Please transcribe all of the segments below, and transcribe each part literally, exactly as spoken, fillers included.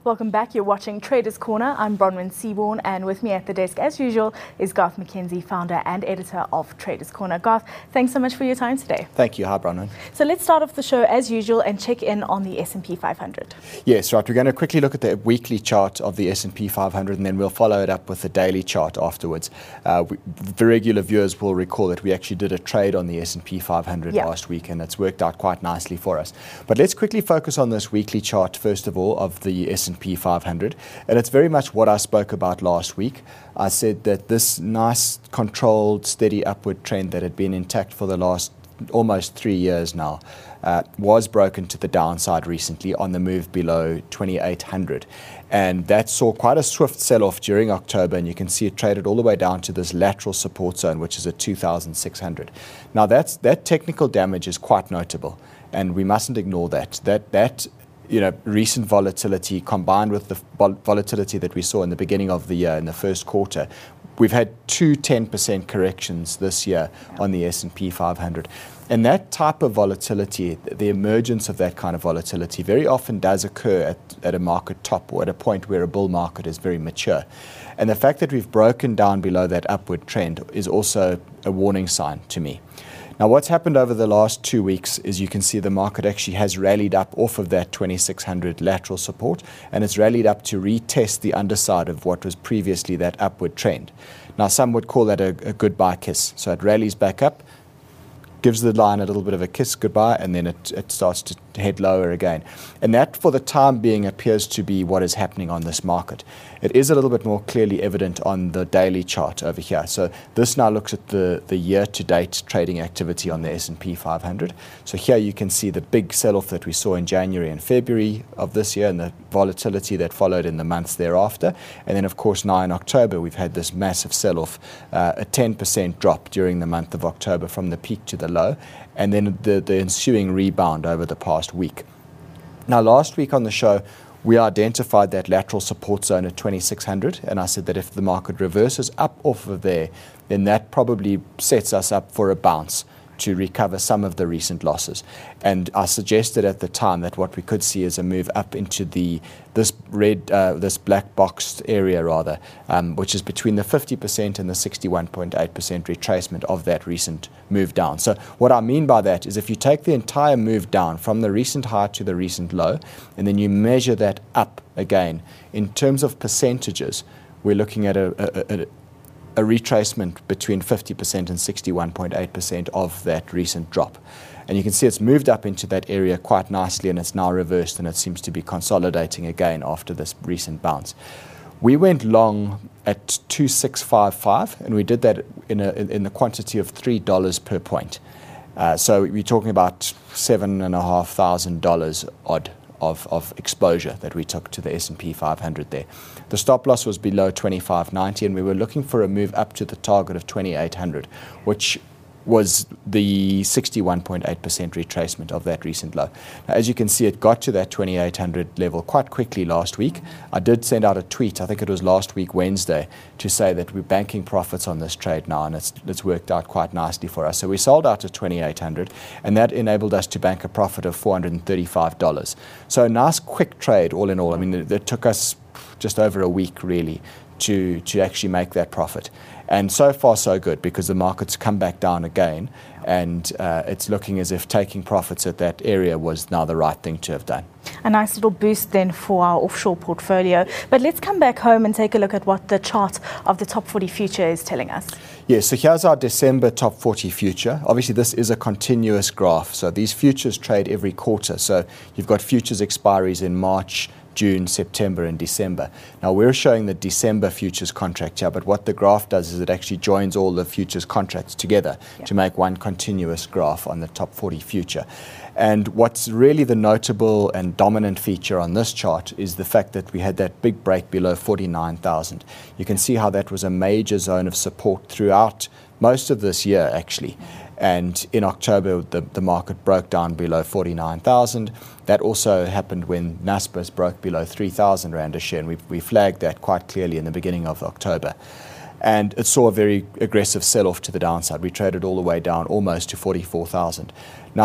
Welcome back. You're watching Traders Corner. I'm Bronwyn Seaborn, and with me at the desk, as usual, is Garth McKenzie, founder and editor of Traders Corner. Garth, thanks so much for your time today. Thank you. Hi, Bronwyn. So let's start off the show as usual and check in on the S and P five hundred. Yes, right. We're going to quickly look at the weekly chart of the S and P five hundred, and then we'll follow it up with the daily chart afterwards. Uh, we, the regular viewers will recall that we actually did a trade on the S and P five hundred yeah. last week, and it's worked out quite nicely for us. But let's quickly focus on this weekly chart, first of all, of the S and P five hundred. And it's very much what I spoke about last week. I said that this nice, controlled, steady upward trend that had been intact for the last almost three years now uh, was broken to the downside recently on the move below twenty-eight hundred. And that saw quite a swift sell-off during October, and you can see it traded all the way down to this lateral support zone, which is at two thousand six hundred. Now, that's, that technical damage is quite notable, and we mustn't ignore that. That, that you know, recent volatility combined with the vol- volatility that we saw in the beginning of the year, in the first quarter. We've had two ten percent corrections this year on the S and P five hundred. And that type of volatility, the emergence of that kind of volatility, very often does occur at, at a market top or at a point where a bull market is very mature. And the fact that we've broken down below that upward trend is also a warning sign to me. Now, what's happened over the last two weeks is you can see the market actually has rallied up off of that twenty-six hundred lateral support, and it's rallied up to retest the underside of what was previously that upward trend. Now, some would call that a, a goodbye kiss. So it rallies back up, gives the line a little bit of a kiss goodbye, and then it, it starts to head lower again. And that, for the time being, appears to be what is happening on this market. It is a little bit more clearly evident on the daily chart over here. So this now looks at the, the year-to-date trading activity on the S and P five hundred. So here you can see the big sell-off that we saw in January and February of this year, and the volatility that followed in the months thereafter. And then, of course, now in October, we've had this massive sell-off, uh, a ten percent drop during the month of October from the peak to the low, and then the, the ensuing rebound over the past week. Now, last week on the show, we identified that lateral support zone at twenty-six hundred, and I said that if the market reverses up off of there, then that probably sets us up for a bounce to recover some of the recent losses. And I suggested at the time that what we could see is a move up into the this red, uh, this black boxed area rather, um, which is between the fifty percent and the sixty-one point eight percent retracement of that recent move down. So what I mean by that is if you take the entire move down from the recent high to the recent low, and then you measure that up again, in terms of percentages, we're looking at a, a, a a retracement between fifty percent and sixty-one point eight percent of that recent drop. And you can see it's moved up into that area quite nicely, and it's now reversed, and it seems to be consolidating again after this recent bounce. We went long at two six five five, and we did that in, a, in the quantity of three dollars per point. Uh, so we're talking about seven thousand five hundred dollars odd Of, of exposure that we took to the S and P five hundred there. The stop loss was below twenty-five ninety, and we were looking for a move up to the target of twenty-eight hundred, which was the sixty-one point eight percent retracement of that recent low. Now, as you can see, it got to that twenty-eight hundred level quite quickly last week. I did send out a tweet, I think it was last week Wednesday, to say that we're banking profits on this trade now, and it's, it's worked out quite nicely for us. So we sold out at twenty-eight hundred, and that enabled us to bank a profit of four hundred thirty-five dollars. So a nice quick trade all in all. I mean, it, it took us just over a week really to to actually make that profit. And so far so good, because the market's come back down again, and uh, it's looking as if taking profits at that area was now the right thing to have done. A nice little boost then for our offshore portfolio. But let's come back home and take a look at what the chart of the top forty future is telling us. Yes, so here's our December top forty future. Obviously, this is a continuous graph. So these futures trade every quarter. So you've got futures expiries in March, June, September, and December. Now, we're showing the December futures contract here, but what the graph does is it actually joins all the futures contracts together yeah. to make one continuous graph on the top forty future. And what's really the notable and dominant feature on this chart is the fact that we had that big break below forty-nine thousand. You can see how that was a major zone of support throughout most of this year, actually. And in October, the, the market broke down below forty-nine thousand. That also happened when Naspers broke below three thousand Rand a share, and we, we flagged that quite clearly in the beginning of October. And it saw a very aggressive sell-off to the downside. We traded all the way down almost to forty-four thousand. Now,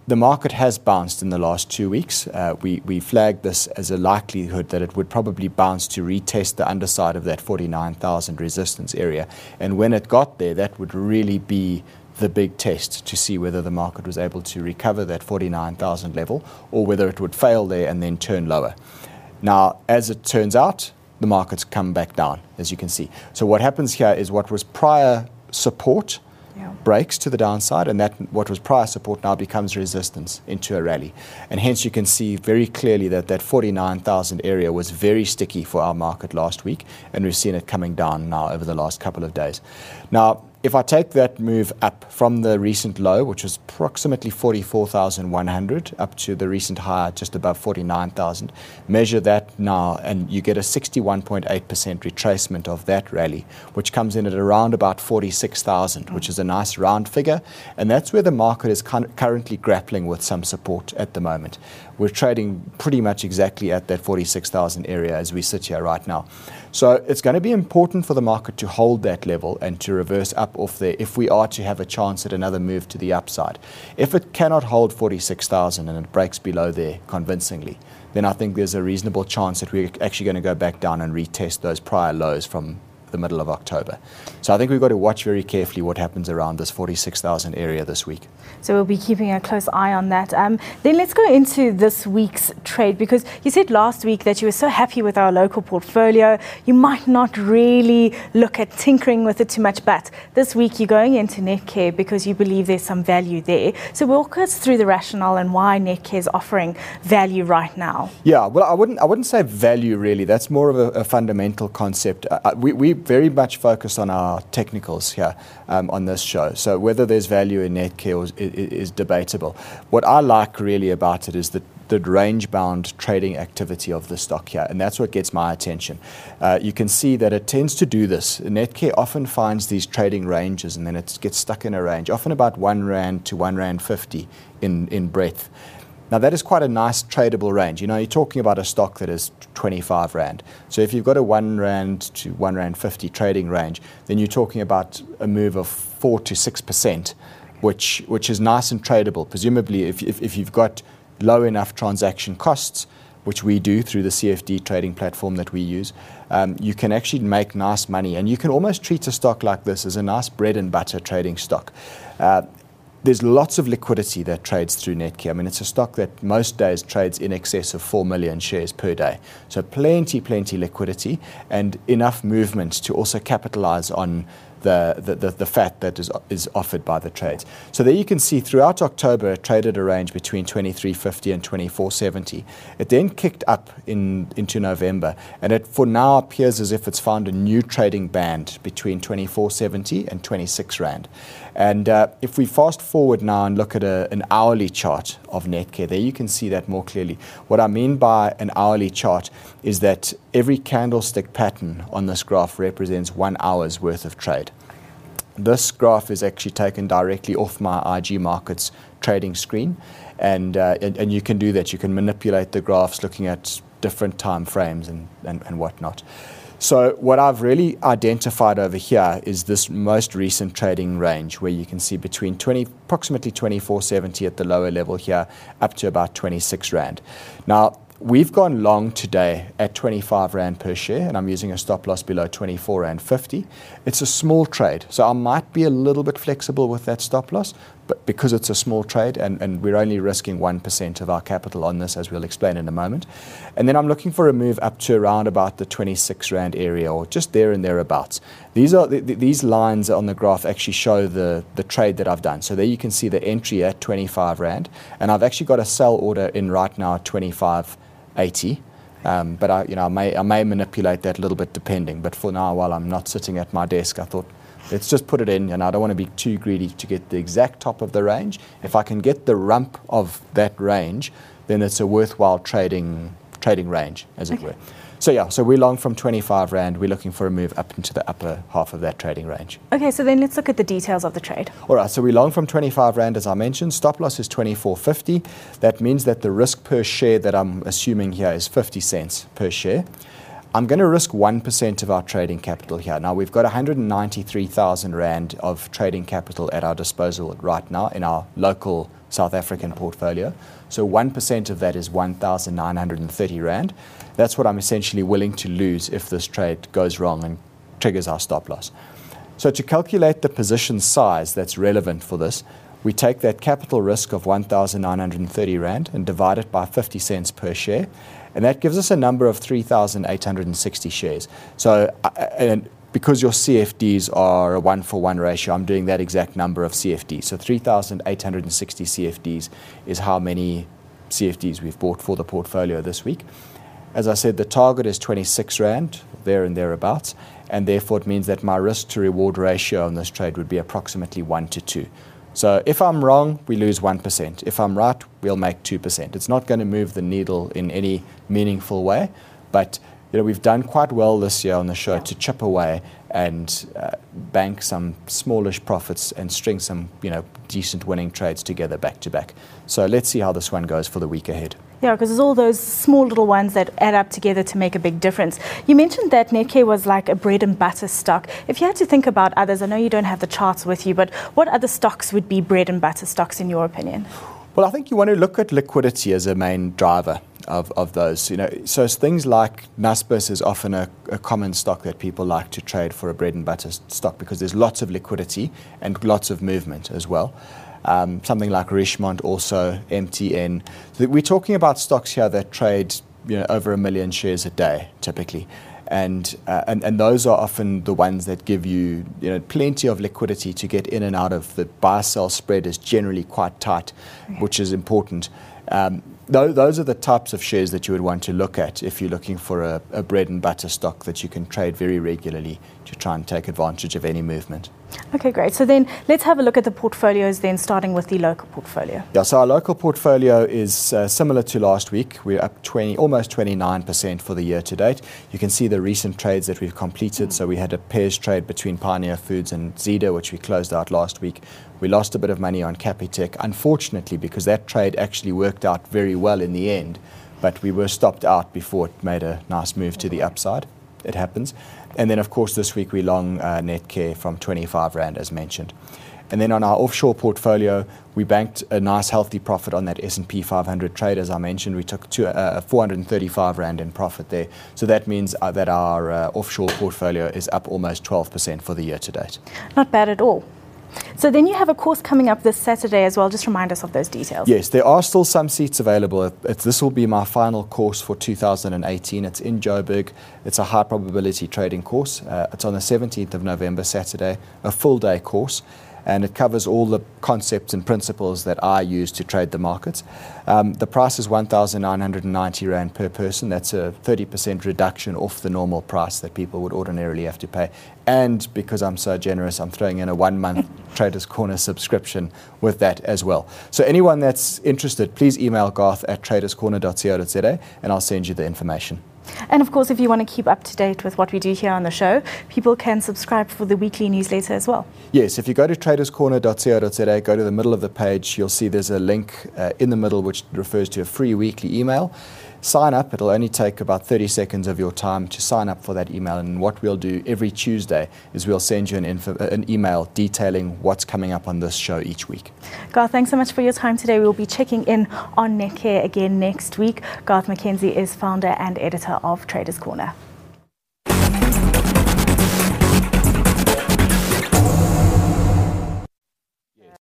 the market has bounced in the last two weeks. Uh, we, we flagged this as a likelihood that it would probably bounce to retest the underside of that forty-nine thousand resistance area. And when it got there, that would really be the big test to see whether the market was able to recover that forty-nine thousand level or whether it would fail there and then turn lower. Now, as it turns out, the market's come back down, as you can see. So what happens here is what was prior support yeah. breaks to the downside, and that what was prior support now becomes resistance into a rally. And hence you can see very clearly that that forty-nine thousand area was very sticky for our market last week, and we've seen it coming down now over the last couple of days. Now, if I take that move up from the recent low, which was approximately forty-four thousand one hundred, up to the recent high just above forty-nine thousand, measure that now, and you get a sixty-one point eight percent retracement of that rally, which comes in at around about forty-six thousand, which is a nice round figure. And that's where the market is currently grappling with some support at the moment. We're trading pretty much exactly at that forty-six thousand area as we sit here right now. So it's going to be important for the market to hold that level and to reverse up off there if we are to have a chance at another move to the upside. If it cannot hold forty-six thousand and it breaks below there convincingly, then I think there's a reasonable chance that we're actually going to go back down and retest those prior lows from the middle of October. So I think we've got to watch very carefully what happens around this forty-six thousand area this week. So we'll be keeping a close eye on that. Um, then let's go into this week's trade, because you said last week that you were so happy with our local portfolio, you might not really look at tinkering with it too much, but this week you're going into Netcare because you believe there's some value there. So walk us through the rationale and why Netcare is offering value right now. Yeah, well, I wouldn't I wouldn't say value really. That's more of a, a fundamental concept. Uh, we, we very much focus on our technicals here um, on this show. So whether there's value in Netcare is, is, is debatable. What I like really about it is the, the range-bound trading activity of the stock here, and that's what gets my attention. Uh, you can see that it tends to do this. Netcare often finds these trading ranges, and then it gets stuck in a range, often about one rand to one rand fifty in, in breadth. Now, that is quite a nice tradable range. You know, you're talking about a stock that is twenty-five rand. So if you've got a one rand to one rand fifty trading range, then you're talking about a move of four to six percent, which which is nice and tradable. Presumably, if, if, if you've got low enough transaction costs, which we do through the C F D trading platform that we use, um, you can actually make nice money. And you can almost treat a stock like this as a nice bread and butter trading stock. Uh, There's lots of liquidity that trades through Netcare. I mean, it's a stock that most days trades in excess of four million shares per day. So plenty, plenty liquidity and enough movement to also capitalize on the, the, the, the fat that is, is offered by the trades. So there you can see throughout October, it traded a range between twenty-three fifty and twenty-four seventy. It then kicked up in, into November, and it for now appears as if it's found a new trading band between twenty-four seventy and twenty-six rand. And uh, if we fast forward now and look at a, an hourly chart of Netcare, there you can see that more clearly. What I mean by an hourly chart is that every candlestick pattern on this graph represents one hour's worth of trade. This graph is actually taken directly off my I G Markets trading screen, and, uh, and, and you can do that. You can manipulate the graphs looking at different time frames and, and, and whatnot. So what I've really identified over here is this most recent trading range where you can see between twenty, approximately twenty-four seventy at the lower level here up to about twenty-six rand. Now, we've gone long today at twenty-five rand per share, and I'm using a stop loss below twenty-four rand fifty. It's a small trade, so I might be a little bit flexible with that stop loss, but because it's a small trade and, and we're only risking one percent of our capital on this, as we'll explain in a moment. And then I'm looking for a move up to around about the twenty-six rand area, or just there and thereabouts. These are the, the, these lines on the graph actually show the, the trade that I've done. So there you can see the entry at twenty-five rand, and I've actually got a sell order in right now at twenty-five eighty. Um, but I, you know, I may I may manipulate that a little bit depending. But for now, while I'm not sitting at my desk, I thought, let's just put it in, and I don't want to be too greedy to get the exact top of the range. If I can get the rump of that range, then it's a worthwhile trading trading range, as it okay. were. So yeah, so we're long from twenty-five rand. We're looking for a move up into the upper half of that trading range. Okay, so then let's look at the details of the trade. All right, so we're long from twenty-five rand, as I mentioned. Stop loss is twenty-four fifty. That means that the risk per share that I'm assuming here is fifty cents per share. I'm going to risk one percent of our trading capital here. Now, we've got one hundred ninety-three thousand rand of trading capital at our disposal right now in our local South African portfolio. So one percent of that is one thousand nine hundred thirty rand. That's what I'm essentially willing to lose if this trade goes wrong and triggers our stop loss. So to calculate the position size that's relevant for this, we take that capital risk of one thousand nine hundred thirty rand and divide it by fifty cents per share. And that gives us a number of three thousand eight hundred sixty shares. So, uh, and because your C F Ds are a one-for-one ratio, I'm doing that exact number of C F Ds. So three thousand eight hundred sixty C F Ds is how many C F Ds we've bought for the portfolio this week. As I said, the target is twenty-six rand, there and thereabouts, and therefore it means that my risk-to-reward ratio on this trade would be approximately one to two. So if I'm wrong, we lose one percent. If I'm right, we'll make two percent. It's not going to move the needle in any meaningful way, but you know, we've done quite well this year on the show to chip away and uh, bank some smallish profits and string some you know, decent winning trades together back to back. So let's see how this one goes for the week ahead. Yeah, because there's all those small little ones that add up together to make a big difference. You mentioned that Netcare was like a bread and butter stock. If you had to think about others, I know you don't have the charts with you, but what other stocks would be bread and butter stocks in your opinion? Well, I think you want to look at liquidity as a main driver of, of those. You know, so things like Naspers is often a, a common stock that people like to trade for a bread and butter stock because there's lots of liquidity and lots of movement as well. Um, something like Richemont, also M T N. We're talking about stocks here that trade you know, over a million shares a day, typically. And, uh, and and those are often the ones that give you, you know, plenty of liquidity to get in and out of. The buy-sell spread is generally quite tight, which is important. Um, th- those are the types of shares that you would want to look at if you're looking for a, a bread and butter stock that you can trade very regularly to try and take advantage of any movement. Okay, great. So then let's have a look at the portfolios then, starting with the local portfolio. Yeah, so our local portfolio is uh, similar to last week. We're up twenty, almost twenty-nine percent for the year to date. You can see the recent trades that we've completed. Mm. So we had a pairs trade between Pioneer Foods and Zeda, which we closed out last week. We lost a bit of money on Capitec, unfortunately, because that trade actually worked out very well in the end, but we were stopped out before it made a nice move to the upside. It happens. And then, of course, this week we long uh, Netcare from twenty-five rand, as mentioned. And then on our offshore portfolio, we banked a nice, healthy profit on that S and P five hundred trade. As I mentioned, we took two, uh, four hundred thirty-five rand in profit there. So that means uh, that our uh, offshore portfolio is up almost twelve percent for the year to date. Not bad at all. So then you have a course coming up this Saturday as well. Just remind us of those details. Yes, there are still some seats available. It's, this will be my final course for two thousand eighteen. It's in Joburg. It's a high probability trading course. Uh, it's on the seventeenth of November, Saturday, a full day course. And it covers all the concepts and principles that I use to trade the markets. Um, the price is one thousand nine hundred ninety rand per person. That's a thirty percent reduction off the normal price that people would ordinarily have to pay. And because I'm so generous, I'm throwing in a one-month Traders Corner subscription with that as well. So anyone that's interested, please email Garth at traders corner dot co dot za and I'll send you the information. And of course, if you want to keep up to date with what we do here on the show, people can subscribe for the weekly newsletter as well. Yes, if you go to traders corner dot co dot za, go to the middle of the page, you'll see there's a link uh, in the middle which refers to a free weekly email. Sign up. It'll only take about thirty seconds of your time to sign up for that email. And what we'll do every Tuesday is we'll send you an, info, an email detailing what's coming up on this show each week. Garth, thanks so much for your time today. We'll be checking in on Netcare again next week. Garth McKenzie is founder and editor of Traders Corner.